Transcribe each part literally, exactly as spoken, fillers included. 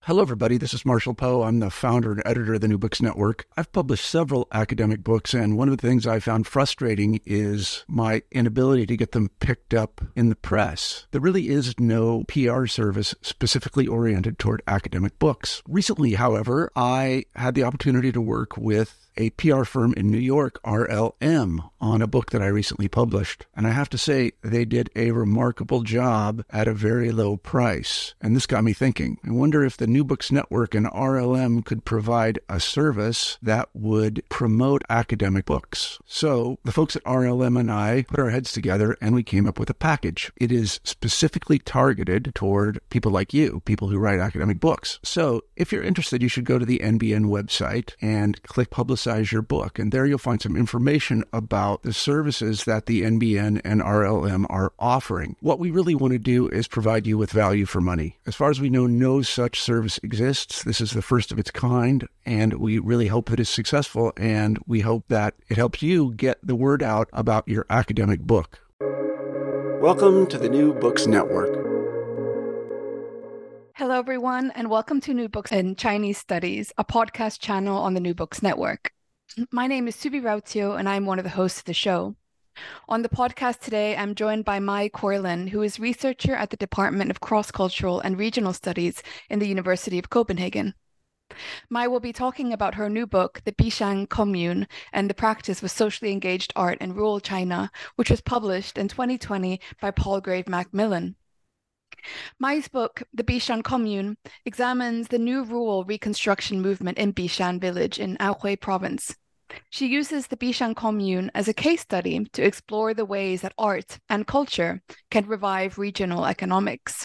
Hello, everybody. This is Marshall Poe. I'm the founder and editor of the New Books Network. I've published several academic books, and one of the things I found frustrating is my inability to get them picked up in the press. There really is no P R service specifically oriented toward academic books. Recently, however, I had the opportunity to work with a P R firm in New York, R L M, on a book that I recently published. And I have to say, they did a remarkable job at a very low price. And this got me thinking. I wonder if the New Books Network and R L M could provide a service that would promote academic books. So the folks at R L M and I put our heads together and we came up with a package. It is specifically targeted toward people like you, people who write academic books. So if you're interested, you should go to the N B N website and click Publicize your book. And there you'll find some information about the services that the N B N and R L M are offering. What we really want to do is provide you with value for money. As far as we know, no such service exists. This is the first of its kind, and we really hope that it's successful, and we hope that it helps you get the word out about your academic book. Welcome to the New Books Network. Hello, everyone, and welcome to New Books in Chinese Studies, a podcast channel on the New Books Network. My name is Subi Rautio, and I'm one of the hosts of the show. On the podcast today, I'm joined by Mai Corlin, who is researcher at the Department of Cross-Cultural and Regional Studies in the University of Copenhagen. Mai will be talking about her new book, The Bishan Commune and the Practice of Socially Engaged Art in Rural China, which was published in twenty twenty by Palgrave Macmillan. Mai's book, The Bishan Commune, examines the new rural reconstruction movement in Bishan village in Anhui province. She uses the Bishan Commune as a case study to explore the ways that art and culture can revive regional economics.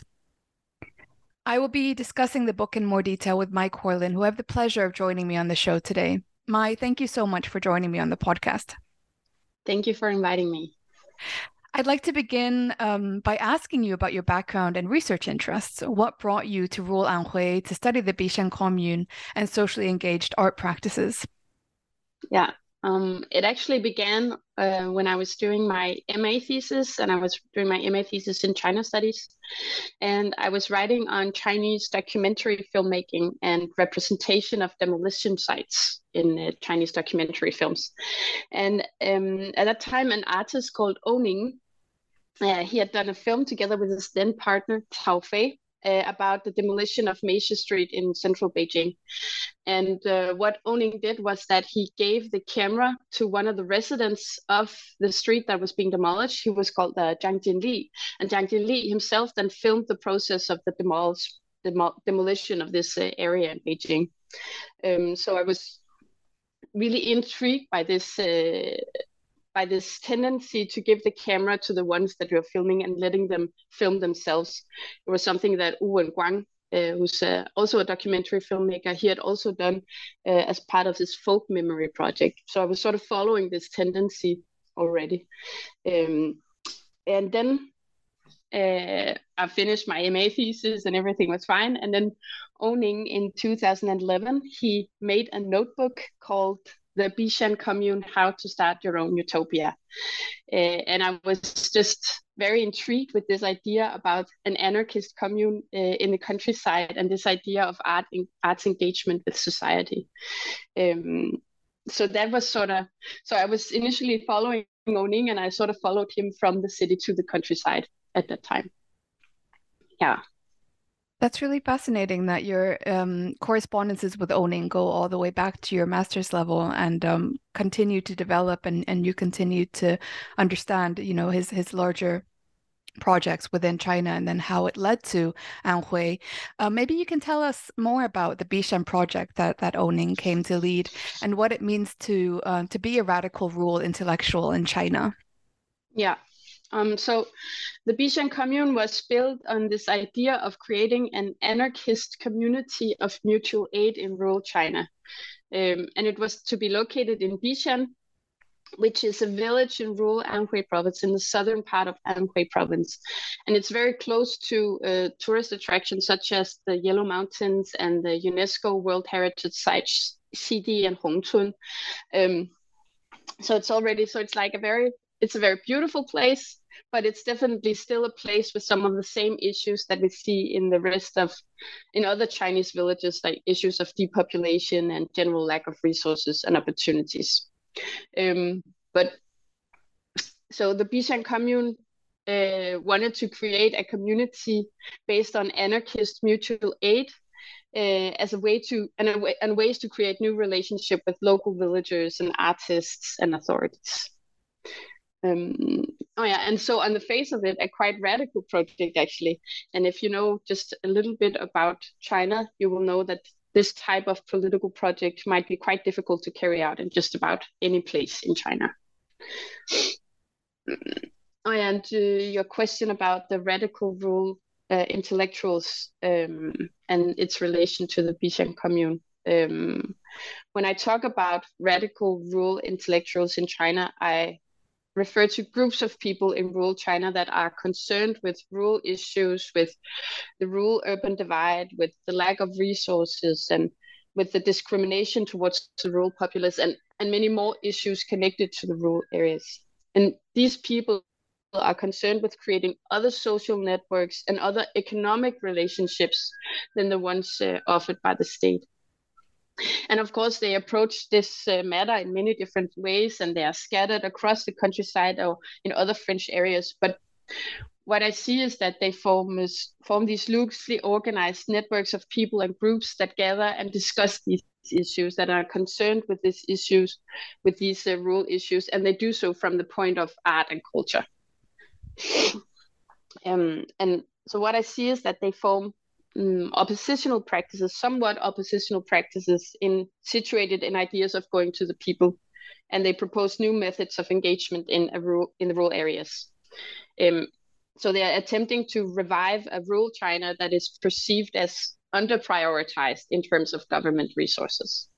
I will be discussing the book in more detail with Mai Corlin, who I have the pleasure of joining me on the show today. Mai, thank you so much for joining me on the podcast. Thank you for inviting me. I'd like to begin um, by asking you about your background and research interests. What brought you to rural Anhui to study the Bishan Commune and socially engaged art practices? Yeah, um, it actually began uh, when I was doing my M A thesis, and I was doing my M A thesis in China studies. And I was writing on Chinese documentary filmmaking and representation of demolition sites in uh, Chinese documentary films. And um, at that time, an artist called Oning, uh, he had done a film together with his then partner, Tao Fei, uh, about the demolition of Meisha Street in central Beijing. And uh, what Oning did was that he gave the camera to one of the residents of the street that was being demolished. He was called uh, Zhang Jinli. And Zhang Jinli himself then filmed the process of the demolish, demo, demolition of this uh, area in Beijing. Um, so I was really intrigued by this uh, by this tendency to give the camera to the ones that you're filming and letting them film themselves. It was something that Wu Wenguang, uh, who's uh, also a documentary filmmaker, he had also done uh, as part of his folk memory project. So I was sort of following this tendency already. Um, and then uh, I finished my M A thesis and everything was fine. And then Oning in two thousand eleven, he made a notebook called The Bishan Commune, How to Start Your Own Utopia. Uh, and I was just very intrigued with this idea about an anarchist commune uh, in the countryside and this idea of art in, arts engagement with society. Um, so that was sort of, so I was initially following Oning, and I sort of followed him from the city to the countryside at that time. Yeah. That's really fascinating that your um, correspondences with Oning go all the way back to your master's level and um, continue to develop, and, and you continue to understand, you know, his his larger projects within China and then how it led to Anhui. Uh, maybe you can tell us more about the Bishan project that that Oning came to lead and what it means to uh, to be a radical rural intellectual in China. Yeah. Um, so the Bishan Commune was built on this idea of creating an anarchist community of mutual aid in rural China. Um, and it was to be located in Bishan, which is a village in rural Anhui province, in the southern part of Anhui province. And it's very close to uh, tourist attractions such as the Yellow Mountains and the UNESCO World Heritage Sites, Xidi and Hongchun. Um, so it's already, so it's like a very, it's a very beautiful place. but it's definitely still a place with some of the same issues that we see in the rest of, in other Chinese villages, like issues of depopulation and general lack of resources and opportunities. Um, but so the Bishan commune uh, wanted to create a community based on anarchist mutual aid uh, as a way to, and, a way, and ways to create new relationship with local villagers and artists and authorities. Um, oh yeah, and so on the face of it, a quite radical project actually. And if you know just a little bit about China, you will know that this type of political project might be quite difficult to carry out in just about any place in China. Oh yeah, and uh, your question about the radical rule uh, intellectuals um, and its relation to the Bishan commune. Um, when I talk about radical rural intellectuals in China, I refer to groups of people in rural China that are concerned with rural issues, with the rural-urban divide, with the lack of resources, and with the discrimination towards the rural populace, and, and many more issues connected to the rural areas. And these people are concerned with creating other social networks and other economic relationships than the ones uh, offered by the state. And of course, they approach this uh, matter in many different ways, and they are scattered across the countryside or in other French areas. But what I see is that they form, is, form these loosely organized networks of people and groups that gather and discuss these issues, that are concerned with these issues, with these uh, rural issues, and they do so from the point of art and culture. Um, and so what I see is that they form um, oppositional practices, somewhat oppositional practices, in situated in ideas of going to the people, and they propose new methods of engagement in a rural, in the rural areas. Um, so they are attempting to revive a rural China that is perceived as under prioritized in terms of government resources.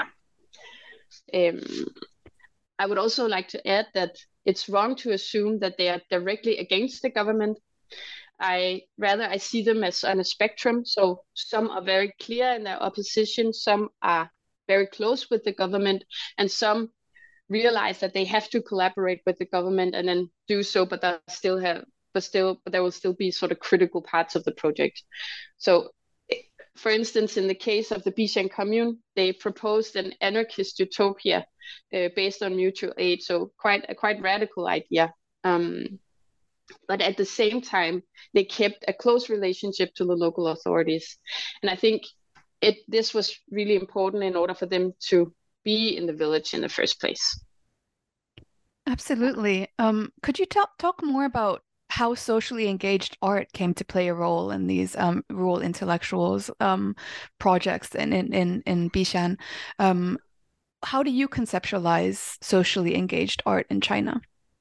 Um, I would also like to add that it's wrong to assume that they are directly against the government. I rather I see them as on a spectrum. So some are very clear in their opposition, some are very close with the government, and some realize that they have to collaborate with the government and then do so, but they still have, but still, but there will still be sort of critical parts of the project. So, for instance, in the case of the Bishan commune, they proposed an anarchist utopia uh, based on mutual aid. So quite a quite radical idea. Um, but at the same time, they kept a close relationship to the local authorities. And I think it this was really important in order for them to be in the village in the first place. Absolutely. Um, could you talk talk more about how socially engaged art came to play a role in these um, rural intellectuals um, projects in in in, in Bishan? Um, how do you conceptualize socially engaged art in China?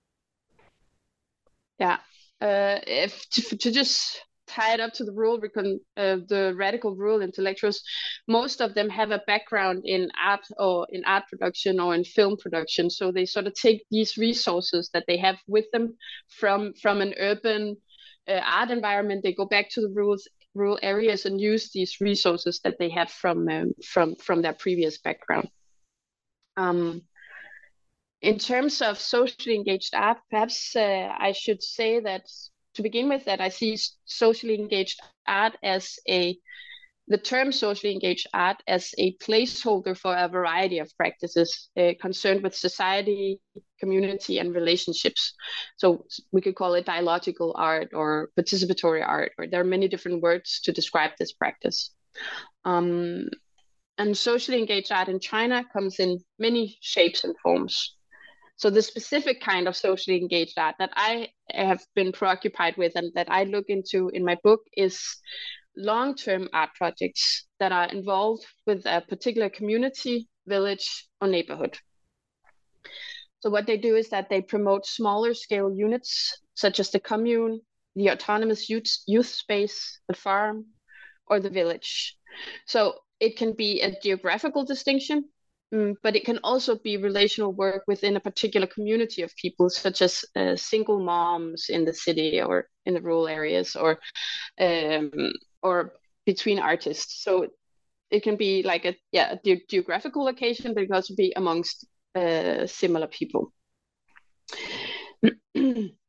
Yeah, uh, if to, to just tie it up to the rural, uh, the radical rural intellectuals, most of them have a background in art or in art production or in film production. So they sort of take these resources that they have with them from from an urban uh, art environment. They go back to the rural rural areas and use these resources that they have from um, from from their previous background. Um, in terms of socially engaged art, perhaps uh, I should say that to begin with, that I see socially engaged art as a, the term socially engaged art as a placeholder for a variety of practices uh, concerned with society, community, and relationships. So we could call it dialogical art or participatory art, or there are many different words to describe this practice. Um, and socially engaged art in China comes in many shapes and forms. So the specific kind of socially engaged art that I have been preoccupied with and that I look into in my book is long-term art projects that are involved with a particular community, village, or neighborhood. So what they do is that they promote smaller scale units, such as the commune, the autonomous youth, youth space, the farm, or the village. So it can be a geographical distinction, Mm, but it can also be relational work within a particular community of people, such as uh, single moms in the city or in the rural areas, or um, or between artists. So it can be like a yeah a ge- geographical location, but it can also be amongst uh, similar people.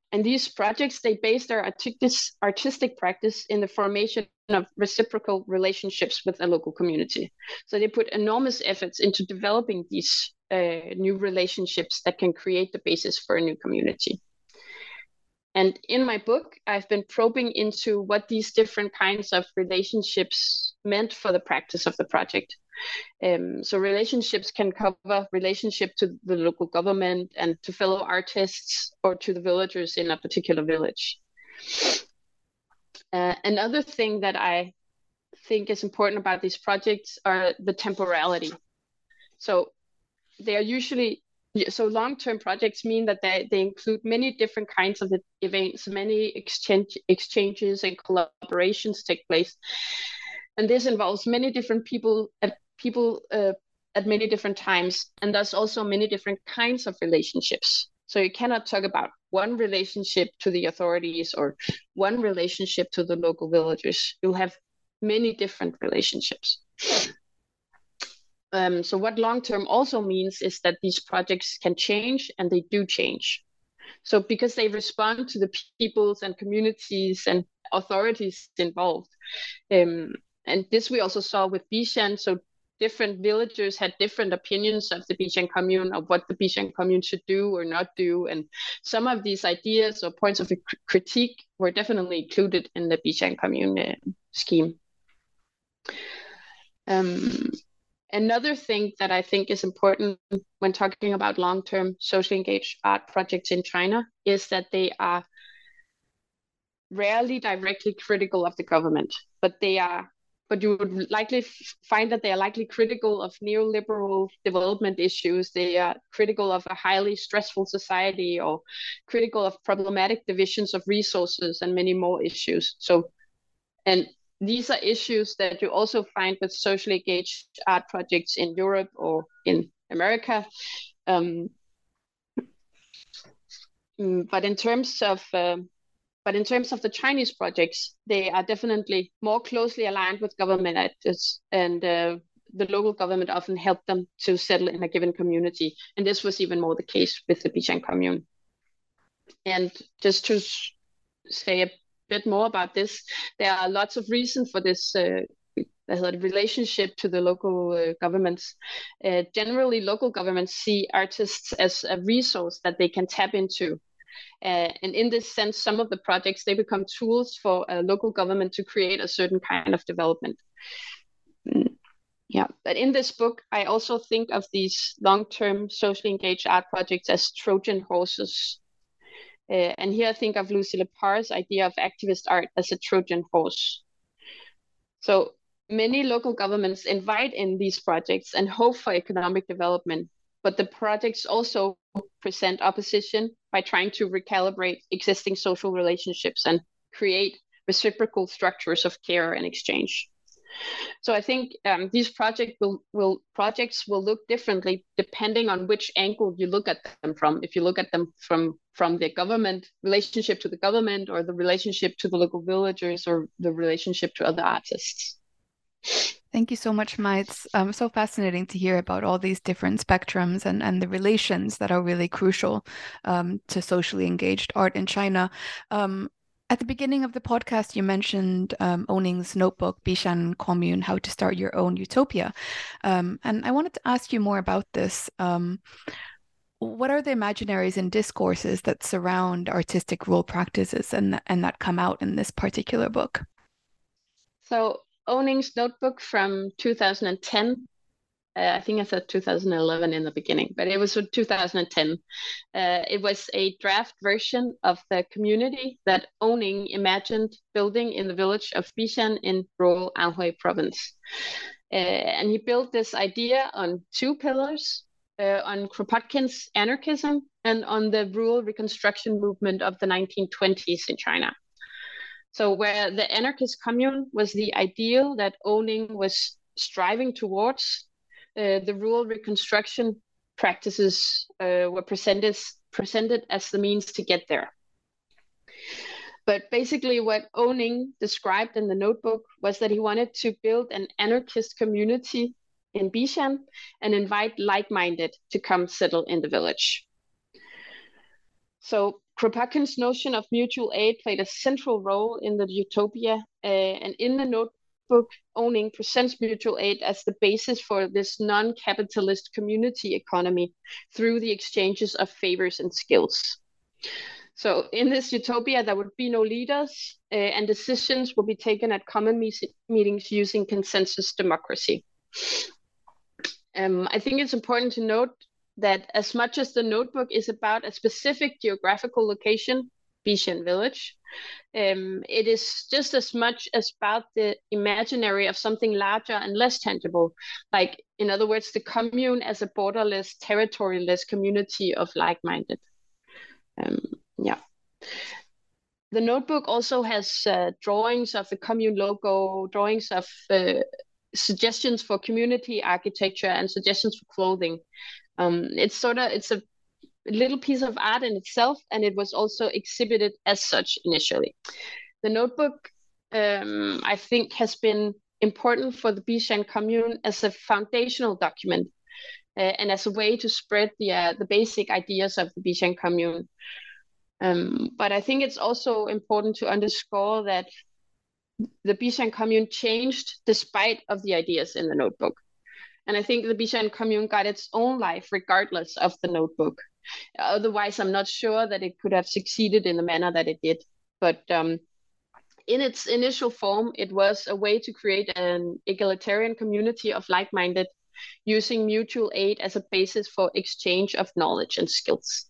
and these projects, they base their artistic, artistic practice in the formation of reciprocal relationships with a local community. So they put enormous efforts into developing these uh, new relationships that can create the basis for a new community. And in my book, I've been probing into what these different kinds of relationships meant for the practice of the project. Um, so relationships can cover relationship to the local government and to fellow artists or to the villagers in a particular village. Uh, another thing that I think is important about these projects are the temporality. So they are usually, so long-term projects mean that they, they include many different kinds of events, many exchange, exchanges and collaborations take place. And this involves many different people at people uh, at many different times, and thus also many different kinds of relationships. So you cannot talk about one relationship to the authorities or one relationship to the local villagers. You'll have many different relationships. Um, so what long-term also means is that these projects can change, and they do change. So because they respond to the peoples and communities and authorities involved. Um, and this we also saw with Bishan. So different villagers had different opinions of the Bishan commune, of what the Bishan commune should do or not do. And some of these ideas or points of critique were definitely included in the Bishan commune uh, scheme. Um, another thing that I think is important when talking about long-term socially engaged art projects in China is that they are rarely directly critical of the government, but they are But you would likely find that they are likely critical of neoliberal development issues. They are critical of a highly stressful society, or critical of problematic divisions of resources and many more issues. So, and these are issues that you also find with socially engaged art projects in Europe or in America. Um, but in terms of uh, But in terms of the Chinese projects, they are definitely more closely aligned with government actors, and uh, the local government often helped them to settle in a given community. And this was even more the case with the Bishan commune. And just to say a bit more about this, there are lots of reasons for this uh, relationship to the local uh, governments. Uh, generally, local governments see artists as a resource that they can tap into. Uh, and in this sense, some of the projects, they become tools for a local government to create a certain kind of development. Mm, yeah, but in this book, I also think of these long-term socially engaged art projects as Trojan horses. Uh, and here I think of Lucy Lepar's idea of activist art as a Trojan horse. So many local governments invite in these projects and hope for economic development, but the projects also present opposition by trying to recalibrate existing social relationships and create reciprocal structures of care and exchange. So I think um, these project will, will, projects will look differently depending on which angle you look at them from. If you look at them from, from the government, relationship to the government, or the relationship to the local villagers, or the relationship to other artists. Thank you so much, Ma. It's um, so fascinating to hear about all these different spectrums and, and the relations that are really crucial um, to socially engaged art in China. Um, at the beginning of the podcast, you mentioned um, Oning's notebook, Bishan Commune, How to Start Your Own Utopia. Um, and I wanted to ask you more about this. Um, what are the imaginaries and discourses that surround artistic rule practices and, and that come out in this particular book? So Oning's notebook from two thousand ten, uh, I think I said two thousand eleven in the beginning, but it was from two thousand ten. Uh, it was a draft version of the community that Oning imagined building in the village of Bishan in rural Anhui province. Uh, and he built this idea on two pillars, uh, on Kropotkin's anarchism and on the rural reconstruction movement of the nineteen twenties in China. So where the anarchist commune was the ideal that Oning was striving towards, uh, the rural reconstruction practices uh, were presented, presented as the means to get there. But basically what Oning described in the notebook was that he wanted to build an anarchist community in Bishan and invite like-minded to come settle in the village. So Kropotkin's notion of mutual aid played a central role in the utopia, uh, and in the notebook, Owning presents mutual aid as the basis for this non-capitalist community economy through the exchanges of favors and skills. So in this utopia, there would be no leaders, uh, and decisions will be taken at common me- meetings using consensus democracy. Um, I think it's important to note that as much as the notebook is about a specific geographical location, Bishan village, um, it is just as much as about the imaginary of something larger and less tangible. Like, in other words, the commune as a borderless, territoryless community of like-minded. Um, yeah. The notebook also has uh, drawings of the commune logo, drawings of uh, suggestions for community architecture, and suggestions for clothing. Um, it's sort of, it's a little piece of art in itself, and it was also exhibited as such initially. The notebook, um, I think, has been important for the Bishan commune as a foundational document uh, and as a way to spread the, uh, the basic ideas of the Bishan commune. Um, but I think it's also important to underscore that the Bishan commune changed despite of the ideas in the notebook. And I think the Bishan commune got its own life regardless of the notebook. Otherwise, I'm not sure that it could have succeeded in the manner that it did. But um, in its initial form, it was a way to create an egalitarian community of like-minded, using mutual aid as a basis for exchange of knowledge and skills.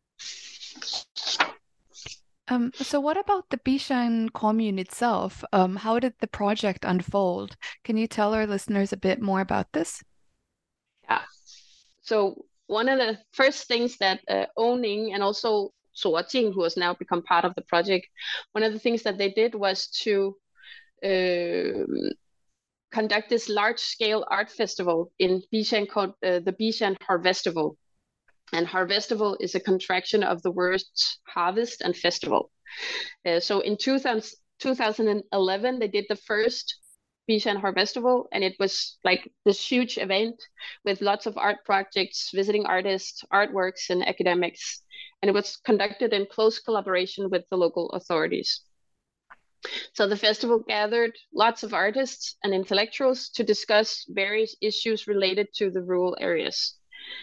Um, so what about the Bishan commune itself? Um, how did the project unfold? Can you tell our listeners a bit more about this? Yeah. So one of the first things that uh, Owning and also Zuoting, who has now become part of the project, one of the things that they did was to uh, conduct this large-scale art festival in Bishan called uh, the Bishan Harvestival. And Harvestival is a contraction of the words harvest and festival. Uh, so in two thousand eleven, they did the first Bishan Harvestival, and it was like this huge event with lots of art projects, visiting artists, artworks, and academics. And it was conducted in close collaboration with the local authorities. So the festival gathered lots of artists and intellectuals to discuss various issues related to the rural areas.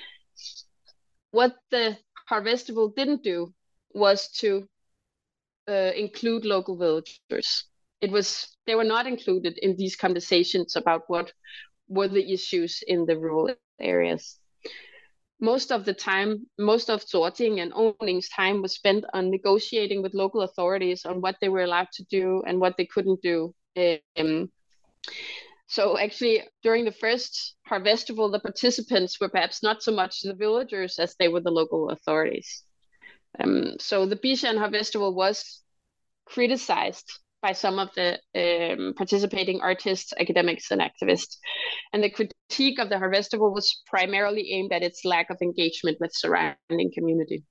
What the Harvestival didn't do was to uh, include local villagers. It was they were not included in these conversations about what were the issues in the rural areas. Most of the time, most of Zuoting and Owning's time was spent on negotiating with local authorities on what they were allowed to do and what they couldn't do. Um, so actually, during the first Harvestival, the participants were perhaps not so much the villagers as they were the local authorities. Um, so the Bishan Harvestival was criticized by some of the um, participating artists, academics, and activists. And the critique of the Harvestival was primarily aimed at its lack of engagement with surrounding community.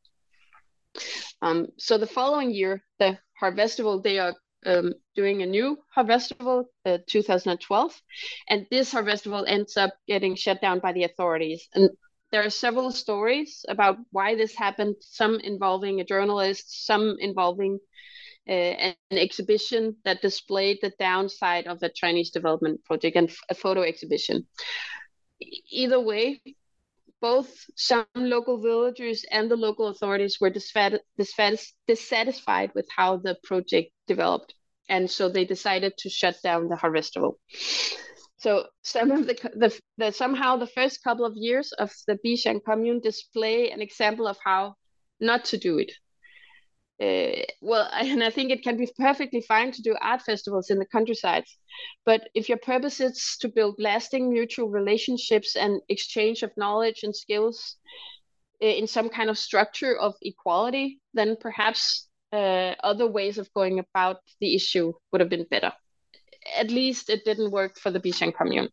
Um, so the following year, the Harvestival, they are um, doing a new Harvestival, uh, two thousand twelve, and this Harvestival ends up getting shut down by the authorities. And there are several stories about why this happened, some involving a journalist, some involving Uh, an exhibition that displayed the downside of the Chinese development project, and a photo exhibition. Either way, both some local villagers and the local authorities were disfat- disfat- dissatisfied with how the project developed, and so they decided to shut down the Harvestival. So some of the, the, the somehow the first couple of years of the Bishan commune display an example of how not to do it. Uh, well, and I think it can be perfectly fine to do art festivals in the countryside, but if your purpose is to build lasting mutual relationships and exchange of knowledge and skills uh, in some kind of structure of equality, then perhaps uh, other ways of going about the issue would have been better. At least it didn't work for the Bishan commune.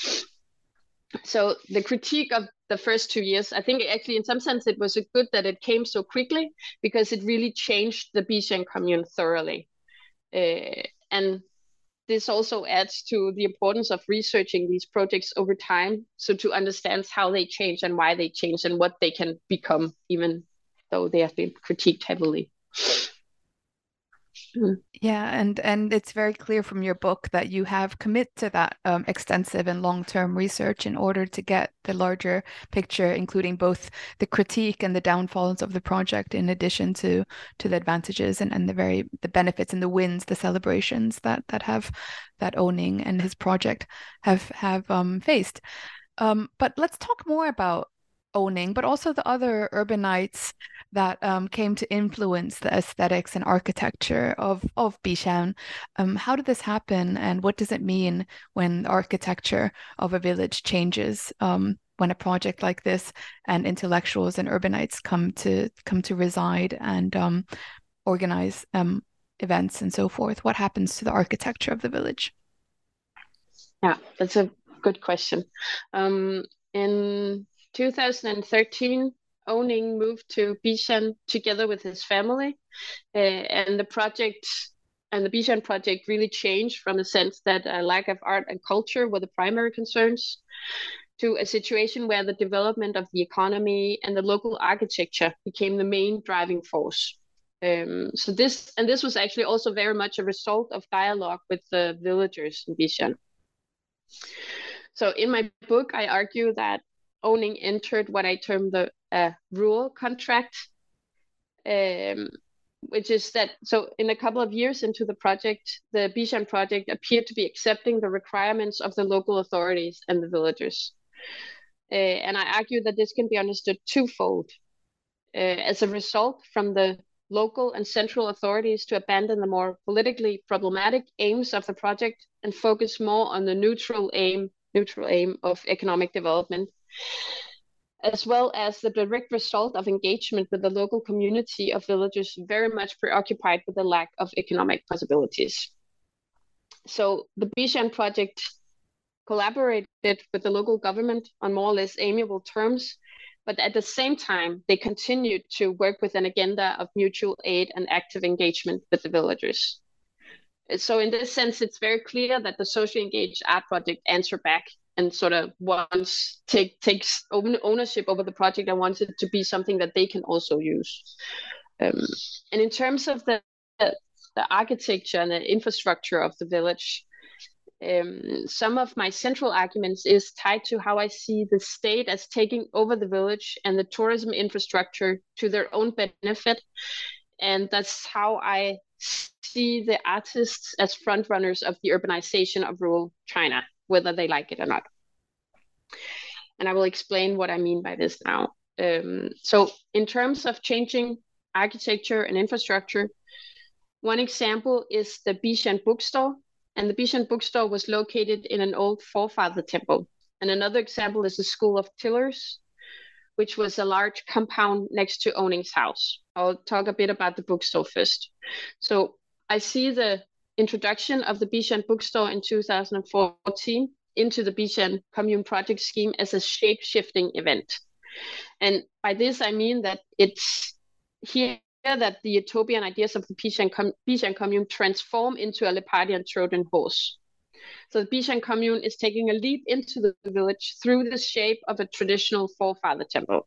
So the critique of the first two years, I think actually in some sense it was a good that it came so quickly, because it really changed the Bishan commune thoroughly. Uh, and this also adds to the importance of researching these projects over time, so to understand how they change and why they change and what they can become even though they have been critiqued heavily. Mm. Yeah, and and it's very clear from your book that you have committed to that um, extensive and long-term research in order to get the larger picture, including both the critique and the downfalls of the project, in addition to to the advantages and, and the very the benefits and the wins, the celebrations that that have that Owning and his project have have um, faced. Um, but let's talk more about Owning, but also the other urbanites that um, came to influence the aesthetics and architecture of, of Bishan. Um, how did this happen, and what does it mean when the architecture of a village changes, um, when a project like this and intellectuals and urbanites come to come to reside and um, organize um, events and so forth? What happens to the architecture of the village? Yeah, that's a good question. Um, in two thousand thirteen, Owning moved to Bishan together with his family, uh, and the project and the Bishan project really changed from the sense that a lack of art and culture were the primary concerns to a situation where the development of the economy and the local architecture became the main driving force. Um, so this and this was actually also very much a result of dialogue with the villagers in Bishan. So in my book, I argue that Owning entered what I term the uh, rural contract, um, which is that, so in a couple of years into the project, the Bishan project appeared to be accepting the requirements of the local authorities and the villagers. Uh, and I argue that this can be understood twofold. Uh, as a result from the local and central authorities to abandon the more politically problematic aims of the project and focus more on the neutral aim, neutral aim of economic development, as well as the direct result of engagement with the local community of villagers very much preoccupied with the lack of economic possibilities. So the Bishan project collaborated with the local government on more or less amiable terms, but at the same time, they continued to work with an agenda of mutual aid and active engagement with the villagers. So in this sense, it's very clear that the socially engaged art project answered back and sort of wants take takes ownership over the project and wants it to be something that they can also use. Um, and in terms of the, the the architecture and the infrastructure of the village, um, some of my central arguments is tied to how I see the state as taking over the village and the tourism infrastructure to their own benefit, and that's how I see the artists as frontrunners of the urbanization of rural China, whether they like it or not. And I will explain what I mean by this now. Um, so in terms of changing architecture and infrastructure, one example is the Bishan bookstore. And the Bishan bookstore was located in an old forefather temple. And another example is the School of Tillers, which was a large compound next to Owning's house. I'll talk a bit about the bookstore first. So I see the introduction of the Bishan bookstore in two thousand fourteen into the Bishan Commune project scheme as a shape-shifting event. And by this, I mean that it's here that the utopian ideas of the Bishan, Com- Bishan Commune transform into a Leopardian Trojan horse. So the Bishan Commune is taking a leap into the village through the shape of a traditional forefather temple.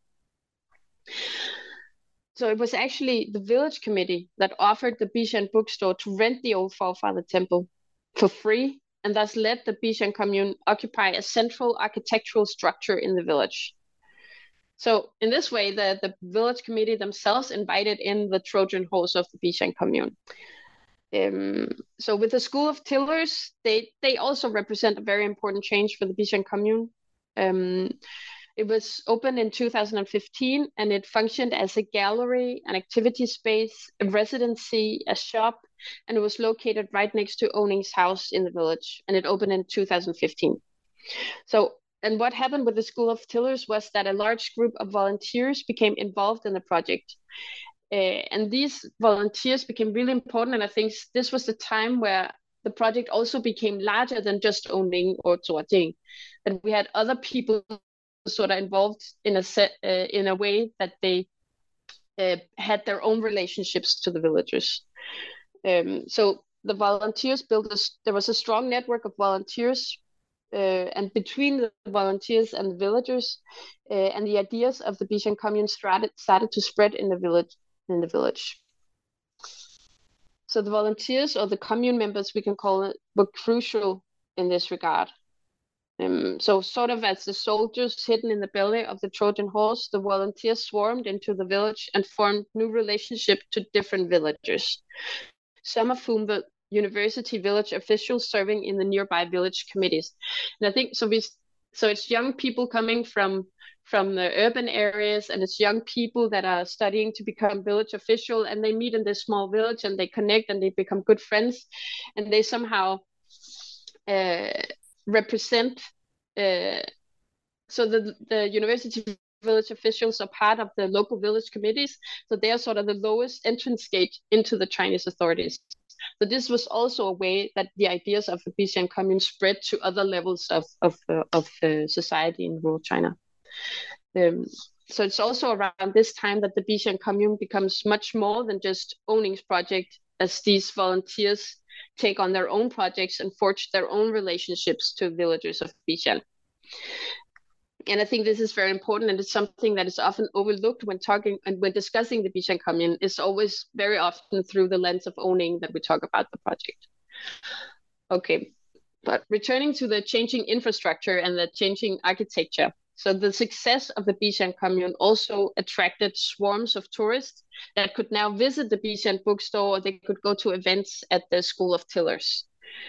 So it was actually the village committee that offered the Bishan bookstore to rent the old forefather temple for free, and thus let the Bishan Commune occupy a central architectural structure in the village. So in this way, the, the village committee themselves invited in the Trojan horse of the Bishan Commune. Um, so with the School of Tillers, they, they also represent a very important change for the Bishan Commune. Um, it was opened in two thousand fifteen, and it functioned as a gallery, an activity space, a residency, a shop, and it was located right next to Owning's house in the village, and it opened in two thousand fifteen. So, and what happened with the School of Tillers was that a large group of volunteers became involved in the project. Uh, and these volunteers became really important, and I think this was the time where the project also became larger than just Owning or Zuoting. And we had other people sort of involved in a set, uh, in a way that they uh, had their own relationships to the villagers. Um, so the volunteers built a, there was a strong network of volunteers uh, and between the volunteers and the villagers, uh, and the ideas of the Bicheng commune started, started to spread in the village. In the village. So the volunteers, or the commune members, we can call it, were crucial in this regard. Um, so sort of as the soldiers hidden in the belly of the Trojan horse, the volunteers swarmed into the village and formed new relationships to different villagers, some of whom were university village officials serving in the nearby village committees. And I think so we so it's young people coming from from the urban areas, and it's young people that are studying to become village official, and they meet in this small village and they connect and they become good friends, and they somehow uh, represent uh, so the the university village officials are part of the local village committees, so they are sort of the lowest entrance gate into the Chinese authorities. So this was also a way that the ideas of the Bicheng commune spread to other levels of of uh, of uh, society in rural China. Um, so it's also around this time that the Bicheng commune becomes much more than just Oning's project, as these volunteers take on their own projects and forge their own relationships to villagers of Bicheng. And I think this is very important, and it's something that is often overlooked when talking and when discussing the Bicheng commune. It's always very often through the lens of Oning that we talk about the project. Okay, but returning to the changing infrastructure and the changing architecture. So the success of the Bicheng commune also attracted swarms of tourists that could now visit the Bicheng bookstore, or they could go to events at the School of Tillers.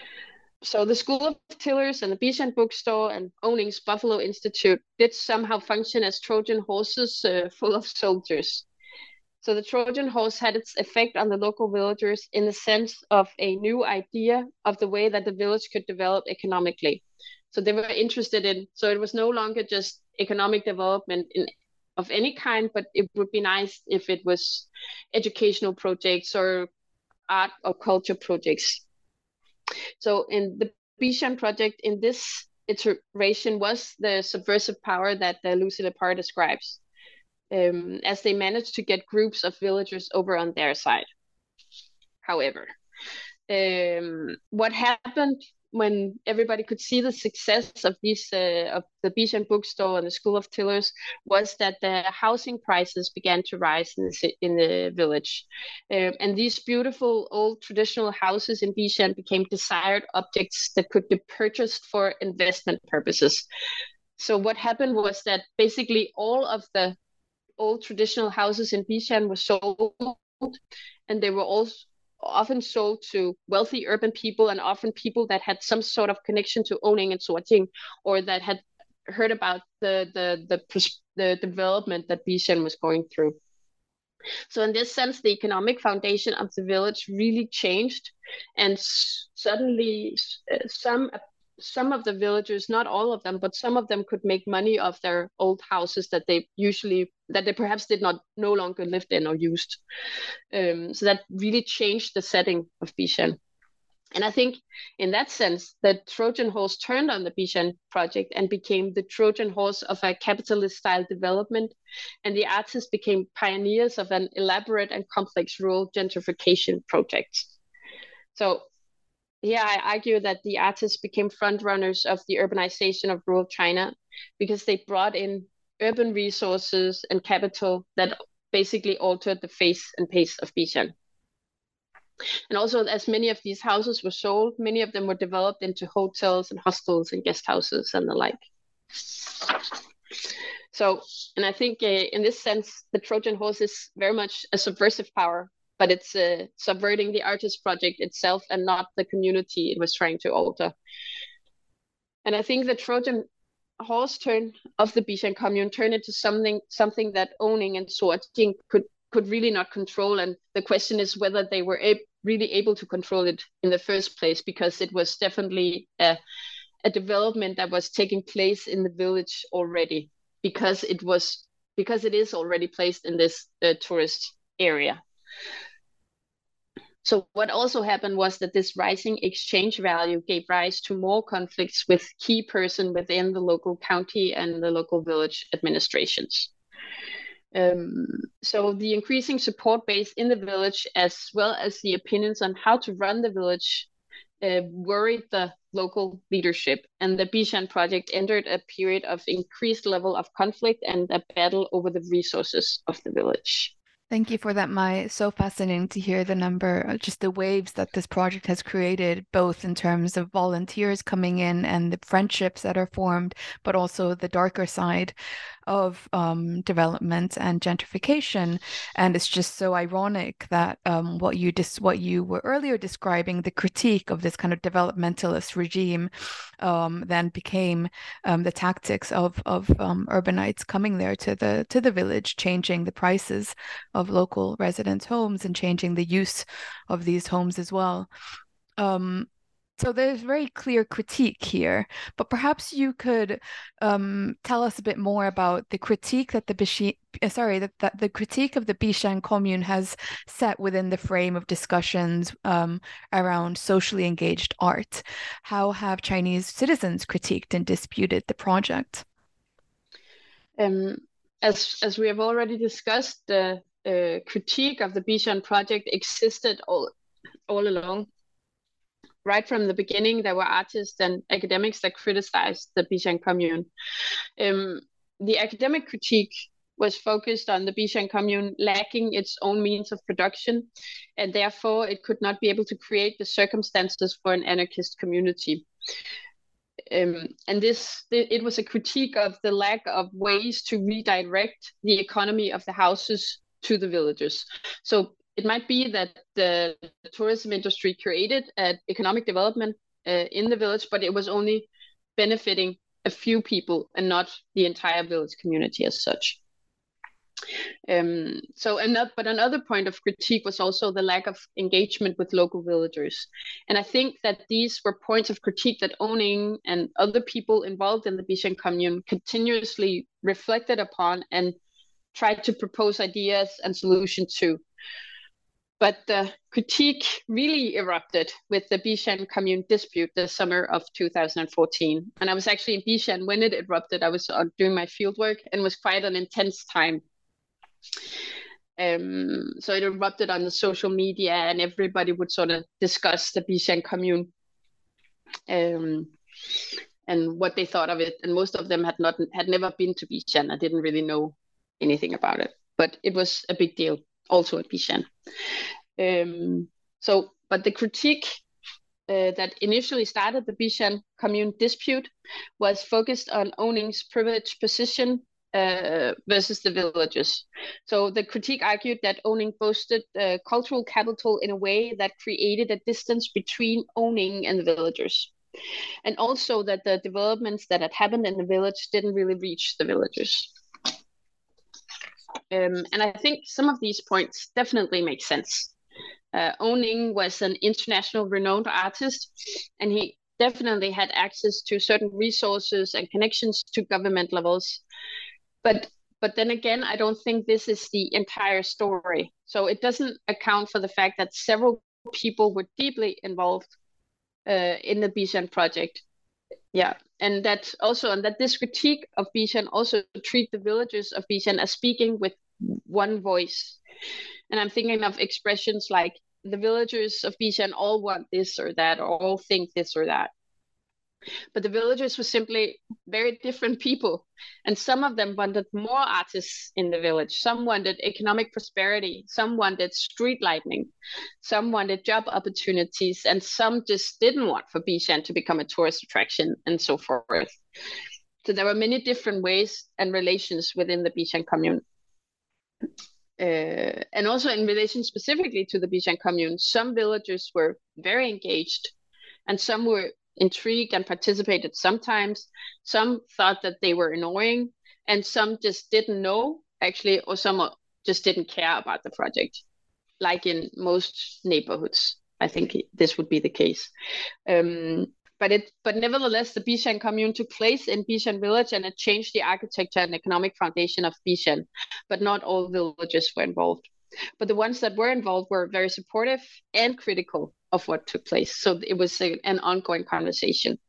So the School of Tillers and the Bicheng bookstore and Oning's Buffalo Institute did somehow function as Trojan horses uh, full of soldiers. So the Trojan horse had its effect on the local villagers in the sense of a new idea of the way that the village could develop economically. So they were interested in, so it was no longer just economic development in, of any kind, but it would be nice if it was educational projects or art or culture projects. So in the Bicheng project, in this iteration, was the subversive power that uh, Lucy Lepard describes, um, as they managed to get groups of villagers over on their side. However, um, what happened when everybody could see the success of these uh, of the Bicheng bookstore and the School of Tillers was that the housing prices began to rise in the in the village, um, and these beautiful old traditional houses in Bicheng became desired objects that could be purchased for investment purposes. So what happened was that basically all of the old traditional houses in Bicheng were sold, and they were all often sold to wealthy urban people, and often people that had some sort of connection to Oning and Suojing, or that had heard about the the the, the development that Bicheng was going through. So in this sense, the economic foundation of the village really changed, and suddenly uh, some some of the villagers, not all of them, but some of them could make money off their old houses that they usually, that they perhaps did not no longer lived in or used. Um, so that really changed the setting of Bicheng. And I think in that sense, the Trojan horse turned on the Bicheng project and became the Trojan horse of a capitalist style development. And the artists became pioneers of an elaborate and complex rural gentrification project. So yeah, I argue that the artists became frontrunners of the urbanization of rural China because they brought in urban resources and capital that basically altered the face and pace of Bicheng. And also, as many of these houses were sold, many of them were developed into hotels and hostels and guest houses and the like. So, and I think uh, in this sense, the Trojan horse is very much a subversive power, but it's uh, subverting the artist project itself and not the community it was trying to alter. And I think the Trojan horse turn of the Bicheng commune turned into something something that Oning and Suojing could could really not control. And the question is whether they were ab- really able to control it in the first place, because it was definitely a, a development that was taking place in the village already, because it was because it is already placed in this uh, tourist area. So what also happened was that this rising exchange value gave rise to more conflicts with key persons within the local county and the local village administrations. Um, so the increasing support base in the village, as well as the opinions on how to run the village, uh, worried the local leadership, and the Bishan project entered a period of increased level of conflict and a battle over the resources of the village. Thank you for that, Mai. So fascinating to hear the number, just the waves that this project has created, both in terms of volunteers coming in and the friendships that are formed, but also the darker side of um, development and gentrification. And it's just so ironic that um, what you dis- what you were earlier describing, the critique of this kind of developmentalist regime, um, then became um, the tactics of of um, urbanites coming there to the to the village, changing the prices of local residents' homes and changing the use of these homes as well. Um, so there's very clear critique here, but perhaps you could um, tell us a bit more about the critique that the Bishi, sorry, that, that the critique of the Bishan commune has set within the frame of discussions um, around socially engaged art. How have Chinese citizens critiqued and disputed the project? Um, as as we have already discussed, the uh, critique of the Bishan project existed all all along. Right from the beginning, there were artists and academics that criticized the Bishan commune. Um, the academic critique was focused on the Bishan commune lacking its own means of production, and therefore it could not be able to create the circumstances for an anarchist community. Um, and this, it was a critique of the lack of ways to redirect the economy of the houses to the villagers. So it might be that the tourism industry created an economic development uh, in the village, but it was only benefiting a few people and not the entire village community as such. Um, so another, but another point of critique was also the lack of engagement with local villagers. And I think that these were points of critique that Owning and other people involved in the Bishan commune continuously reflected upon and tried to propose ideas and solutions to. But the critique really erupted with the Bishan commune dispute the summer of two thousand fourteen. And I was actually in Bishan when it erupted. I was uh, doing my fieldwork, and it was quite an intense time. Um, so it erupted on the social media, and everybody would sort of discuss the Bishan commune um, and what they thought of it. And most of them had not had never been to Bishan. I didn't really know anything about it, but it was a big deal also at Bishan. Um, so, but the critique uh, that initially started the Bishan commune dispute was focused on Owning's privileged position uh, versus the villagers. So the critique argued that Owning boasted uh, cultural capital in a way that created a distance between Owning and the villagers. And also that the developments that had happened in the village didn't really reach the villagers. Um, and I think some of these points definitely make sense. Uh, Owning was an international renowned artist, and he definitely had access to certain resources and connections to government levels. But but then again, I don't think this is the entire story. So it doesn't account for the fact that several people were deeply involved uh, in the Bishan project. Yeah, and that also, and that this critique of Bishan also treat the villagers of Bishan as speaking with one voice. And I'm thinking of expressions like the villagers of Bishan all want this or that, or all think this or that. But the villagers were simply very different people. And some of them wanted more artists in the village. Some wanted economic prosperity. Some wanted street lighting. Some wanted job opportunities. And some just didn't want for Bishan to become a tourist attraction and so forth. So there were many different ways and relations within the Bishan commune. Uh, and also in relation specifically to the Bishan commune, some villagers were very engaged and some were intrigued and participated sometimes. Some thought that they were annoying, and some just didn't know actually, or some just didn't care about the project, like in most neighborhoods. I think this would be the case. Um, but it, but nevertheless, the Bishan commune took place in Bishan village, and it changed the architecture and economic foundation of Bishan. But not all villagers were involved. But the ones that were involved were very supportive and critical of what took place. So it was a, an ongoing conversation.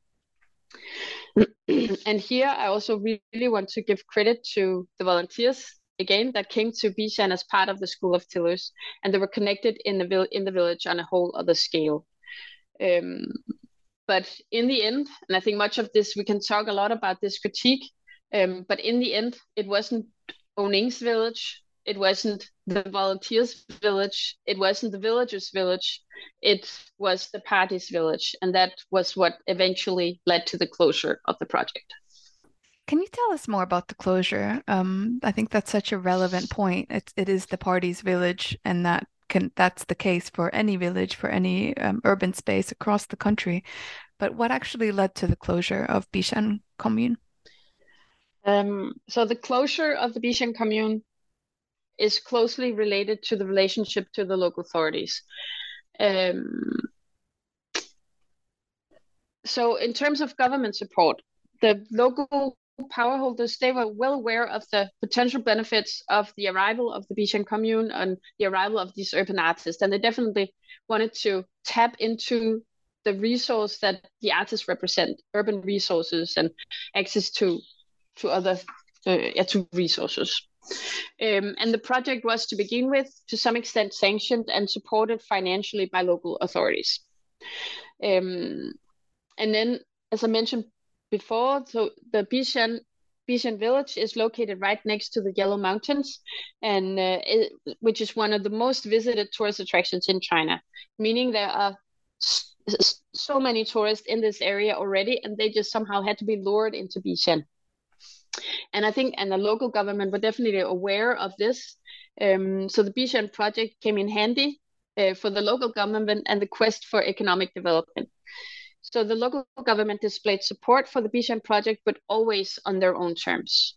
And here I also really want to give credit to the volunteers, again, that came to Bishan as part of the School of Tillers, and they were connected in the, in the village on a whole other scale. Um, but in the end, and I think much of this, we can talk a lot about this critique, um, but in the end, it wasn't Oning's village, it wasn't the volunteers' village, it wasn't the villagers' village, it was the party's village. And that was what eventually led to the closure of the project. Can you tell us more about the closure? Um, I think that's such a relevant point. It, it is the party's village, and that can that's the case for any village, for any um, urban space across the country. But what actually led to the closure of Bishan Commune? Um, so the closure of the Bishan Commune is closely related to the relationship to the local authorities. Um, so in terms of government support, the local power holders, they were well aware of the potential benefits of the arrival of the Bishan Commune and the arrival of these urban artists. And they definitely wanted to tap into the resource that the artists represent, urban resources and access to, to other uh, yeah, to resources. Um, and the project was, to begin with, to some extent sanctioned and supported financially by local authorities. Um, and then, as I mentioned before, so the Bishan Bishan village is located right next to the Yellow Mountains, and uh, it, which is one of the most visited tourist attractions in China, meaning there are s- so many tourists in this area already, and they just somehow had to be lured into Bishan. And I think, and the local government were definitely aware of this. Um, so the Bishan project came in handy uh, for the local government and the quest for economic development. So the local government displayed support for the Bishan project, but always on their own terms.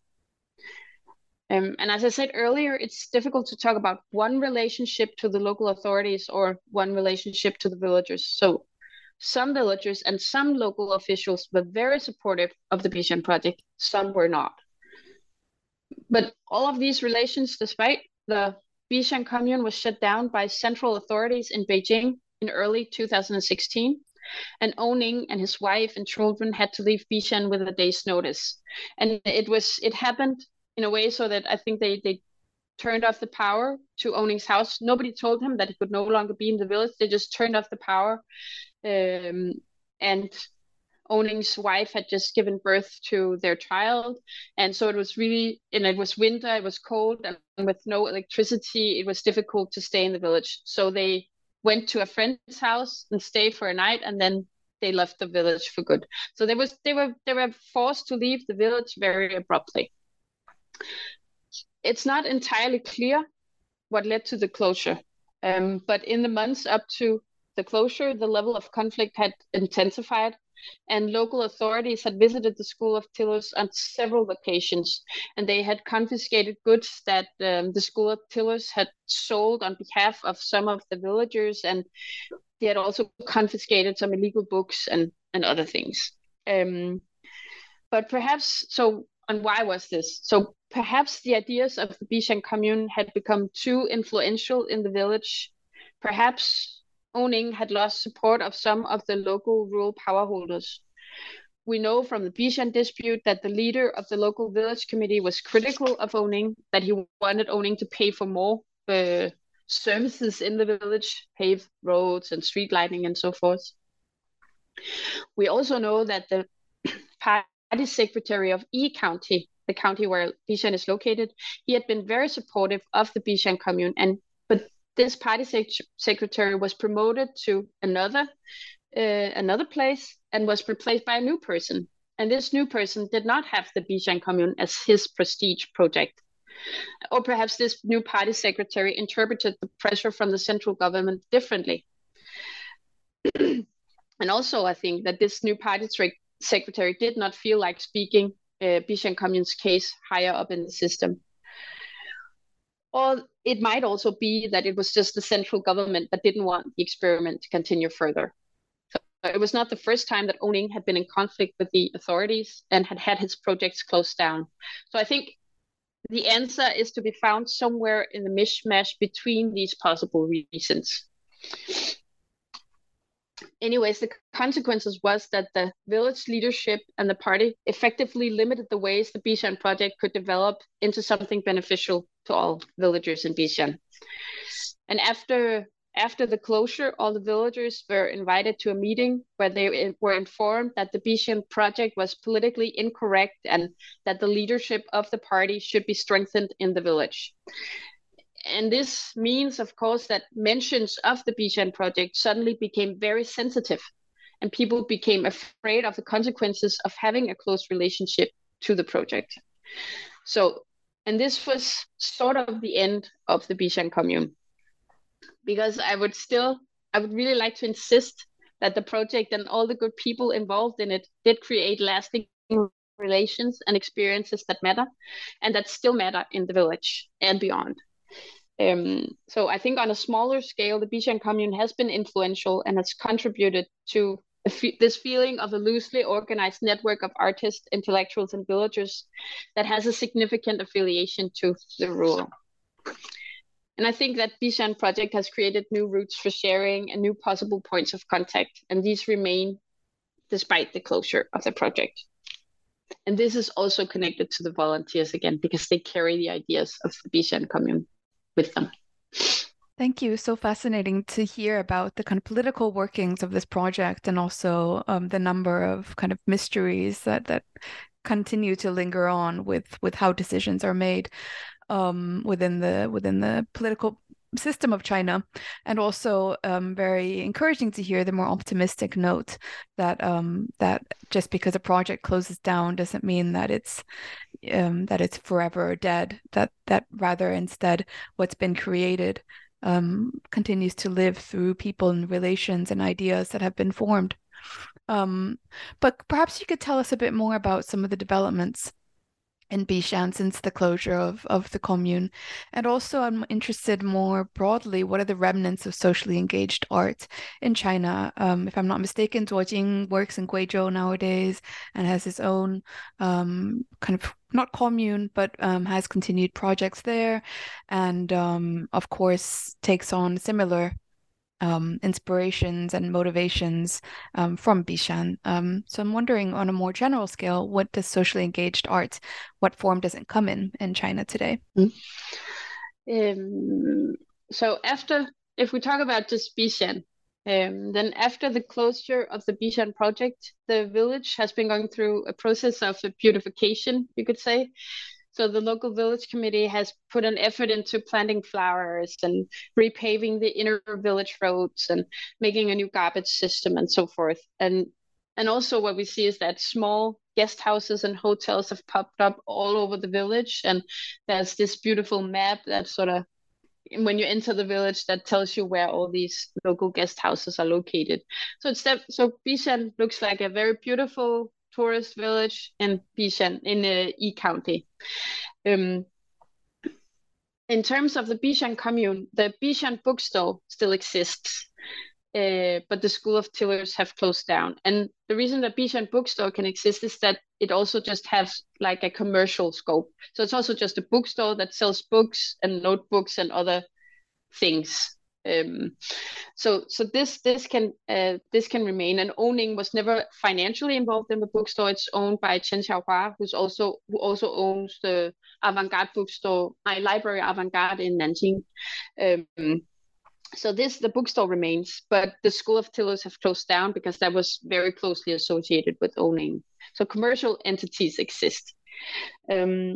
Um, and as I said earlier, it's difficult to talk about one relationship to the local authorities or one relationship to the villagers. So some villagers and some local officials were very supportive of the Bishan project, some were not. But all of these relations, despite the Bishan Commune was shut down by central authorities in Beijing in early two thousand sixteen, and Oning and his wife and children had to leave Bishan with a day's notice. And it was it happened in a way so that I think they, they turned off the power to Oning's house. Nobody told him that he could no longer be in the village. They just turned off the power. Um, and Oning's wife had just given birth to their child. And so it was really, and it was winter, it was cold, and with no electricity, it was difficult to stay in the village. So they went to a friend's house and stayed for a night, and then they left the village for good. So they was they were they were forced to leave the village very abruptly. It's not entirely clear what led to the closure, um, but in the months up to the closure, the level of conflict had intensified, and local authorities had visited the School of Tillers on several occasions, and they had confiscated goods that um, the School of Tillers had sold on behalf of some of the villagers, and they had also confiscated some illegal books and, and other things. Um, but perhaps, so, and why was this? So perhaps the ideas of the Bishan Commune had become too influential in the village. Perhaps Oning had lost support of some of the local rural power holders. We know from the Bishan dispute that the leader of the local village committee was critical of Oning, that he wanted Oning to pay for more uh, services in the village, pave roads and street lighting and so forth. We also know that the party secretary of E County, the county where Bishan is located, he had been very supportive of the Bishan Commune, and but this party sec secretary was promoted to another uh, another place and was replaced by a new person. And this new person did not have the Bishan Commune as his prestige project. Or perhaps this new party secretary interpreted the pressure from the central government differently. And also, I think that this new party secretary did not feel like speaking uh, Bishan Commune's case higher up in the system. Or it might also be that it was just the central government that didn't want the experiment to continue further. So it was not the first time that Oning had been in conflict with the authorities and had had his projects closed down. So I think the answer is to be found somewhere in the mishmash between these possible reasons. Anyways, the consequences was that the village leadership and the party effectively limited the ways the Bishan project could develop into something beneficial to all villagers in Bishan. And after After the closure, all the villagers were invited to a meeting where they were informed that the Bixian project was politically incorrect and that the leadership of the party should be strengthened in the village. And this means, of course, that mentions of the Bixian project suddenly became very sensitive, and people became afraid of the consequences of having a close relationship to the project. So, and this was sort of the end of the Bixian commune, because I would still, I would really like to insist that the project and all the good people involved in it did create lasting relations and experiences that matter, and that still matter in the village and beyond. Um, so I think on a smaller scale, the Bixian commune has been influential and has contributed to this feeling of a loosely organized network of artists, intellectuals, and villagers that has a significant affiliation to the rule. And I think that Bixian project has created new routes for sharing and new possible points of contact, and these remain despite the closure of the project. And this is also connected to the volunteers again, because they carry the ideas of the Bixian commune with them. Thank you. So fascinating to hear about the kind of political workings of this project, and also um, the number of kind of mysteries that that continue to linger on with with how decisions are made um, within the within the political system of China, and also um, very encouraging to hear the more optimistic note that um, that just because a project closes down doesn't mean that it's um, that it's forever dead. That that rather instead what's been created um, continues to live through people and relations and ideas that have been formed. Um, but perhaps you could tell us a bit more about some of the developments in Bixian since the closure of, of the commune. And also I'm interested more broadly, what are the remnants of socially engaged art in China? Um, if I'm not mistaken, Zuo Jing works in Guizhou nowadays and has his own um, kind of, not commune, but um, has continued projects there. And um, of course, takes on similar Um, inspirations and motivations um, from Bixian. Um, so I'm wondering, on a more general scale, what does socially engaged art, what form does it come in in China today? Um, so after, if we talk about just Bixian, um, then after the closure of the Bixian project, the village has been going through a process of beautification, you could say. So the local village committee has put an effort into planting flowers and repaving the inner village roads and making a new garbage system and so forth. And and also what we see is that small guest houses and hotels have popped up all over the village. And there's this beautiful map that sort of, when you enter the village, that tells you where all these local guest houses are located. So it's that, so Bixian looks like a very beautiful tourist village in Bixian, in the Yi County. Um, in terms of the Bixian commune, the Bixian bookstore still exists, uh, but the School of Tillers have closed down. And the reason that Bixian bookstore can exist is that it also just has like a commercial scope. So it's also just a bookstore that sells books and notebooks and other things. Um, so so this this can uh, this can remain. And Oning was never financially involved in the bookstore. It's owned by Chen Xiaohua, who's also who also owns the Avant-Garde bookstore, uh, library Avant-Garde in Nanjing. Um, so this the bookstore remains, but the School of Tillers have closed down because that was very closely associated with Oning. So commercial entities exist. Um,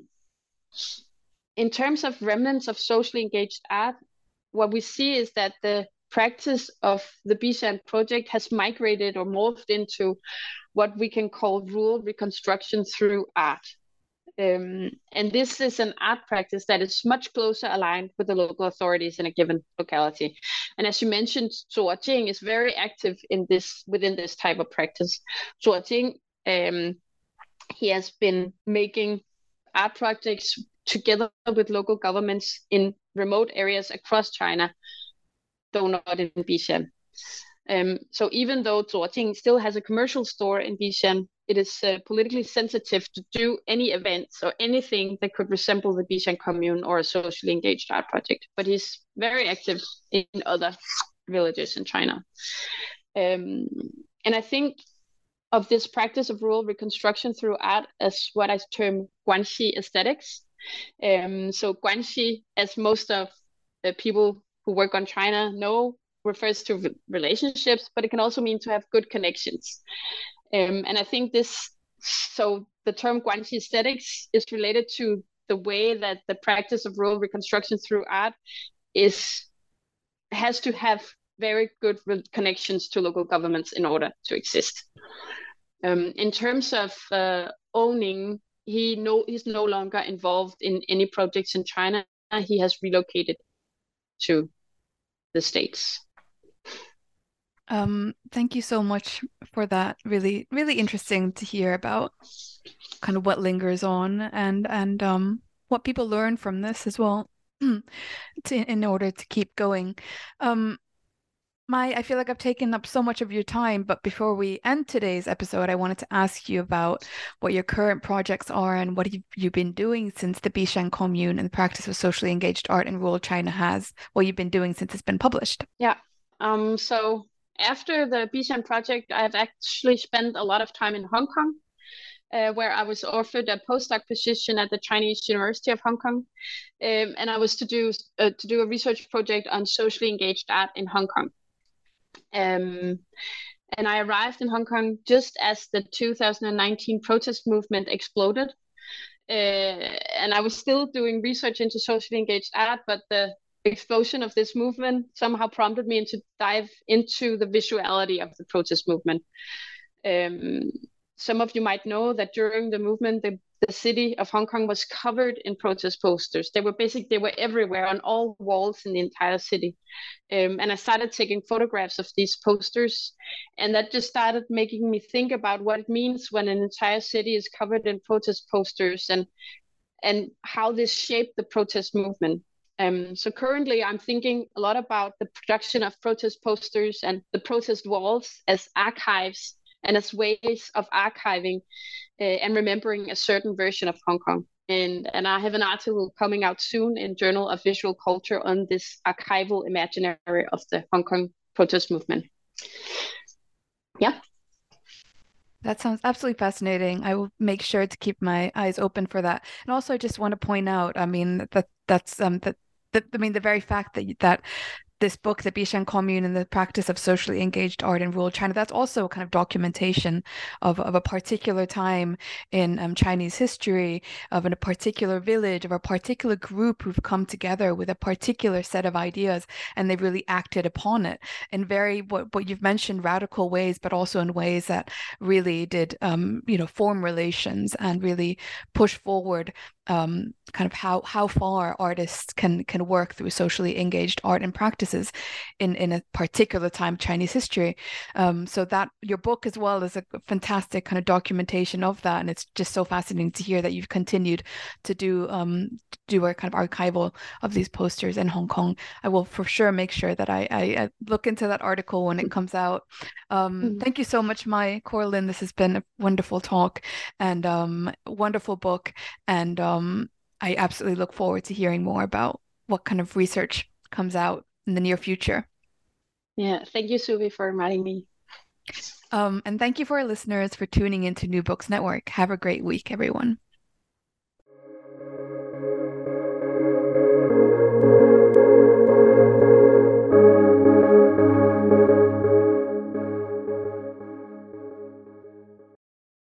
in terms of remnants of socially engaged art, what we see is that the practice of the Bixian project has migrated or morphed into what we can call rural reconstruction through art. Um, and this is an art practice that is much closer aligned with the local authorities in a given locality. And as you mentioned, Zuo Jing is very active in this within this type of practice. Zuo Jing, um, he has been making art projects together with local governments in remote areas across China, though not in Bixian. Um, so even though Zuo Jing still has a commercial store in Bixian, it is uh, politically sensitive to do any events or anything that could resemble the Bixian commune or a socially engaged art project. But he's very active in other villages in China. Um, and I think of this practice of rural reconstruction through art as what I term Guanxi aesthetics. Um, so Guanxi, as most of the people who work on China know, refers to re- relationships, but it can also mean to have good connections. Um, and I think this, so the term Guanxi aesthetics is related to the way that the practice of rural reconstruction through art is has to have very good re- connections to local governments in order to exist. Um, in terms of uh, owning, he no he's no longer involved in any projects in China. He has relocated to the States. Um, thank you so much for that. Really, really interesting to hear about kind of what lingers on and and um what people learn from this as well to, in order to keep going. Um, my, I feel like I've taken up so much of your time, but before we end today's episode, I wanted to ask you about what your current projects are and what you've, you've been doing since the Bishan Commune and the practice of socially engaged art in rural China has, what you've been doing since it's been published. Yeah. Um, so after the Bishan project, I've actually spent a lot of time in Hong Kong, uh, where I was offered a postdoc position at the Chinese University of Hong Kong, um, and I was to do uh, to do a research project on socially engaged art in Hong Kong. Um, and I arrived in Hong Kong just as the two thousand nineteen protest movement exploded. Uh, and I was still doing research into socially engaged art, but the explosion of this movement somehow prompted me to dive into the visuality of the protest movement. Um, some of you might know that during the movement, the, the city of Hong Kong was covered in protest posters. They were basically, they were everywhere on all walls in the entire city. Um, and I started taking photographs of these posters, and that just started making me think about what it means when an entire city is covered in protest posters, and and how this shaped the protest movement. Um, so currently I'm thinking a lot about the production of protest posters and the protest walls as archives and as ways of archiving uh, and remembering a certain version of Hong Kong. And, and I have an article coming out soon in Journal of Visual Culture on this archival imaginary of the Hong Kong protest movement. Yeah. That sounds absolutely fascinating. I will make sure to keep my eyes open for that. And also, I just want to point out, I mean, that that's um that, that I mean, the very fact that that this book, The Bishan Commune and the Practice of Socially Engaged Art in Rural China, that's also a kind of documentation of, of a particular time in um, Chinese history, of a particular village, of a particular group who've come together with a particular set of ideas, and they've really acted upon it in very, what, what you've mentioned, radical ways, but also in ways that really did, um, you know, form relations and really push forward Um, kind of how how far artists can can work through socially engaged art and practices in in a particular time of Chinese history. Um, so that your book as well is a fantastic kind of documentation of that, and it's just so fascinating to hear that you've continued to do um do a kind of archival of these posters in Hong Kong. I will for sure make sure that I I, I look into that article when it comes out. Um, mm-hmm. Thank you so much, Mai Corlin. This has been a wonderful talk and um wonderful book, and um. Um, I absolutely look forward to hearing more about what kind of research comes out in the near future. Yeah, thank you, Suvi, for inviting me. Um, and thank you for our listeners for tuning into New Books Network. Have a great week, everyone.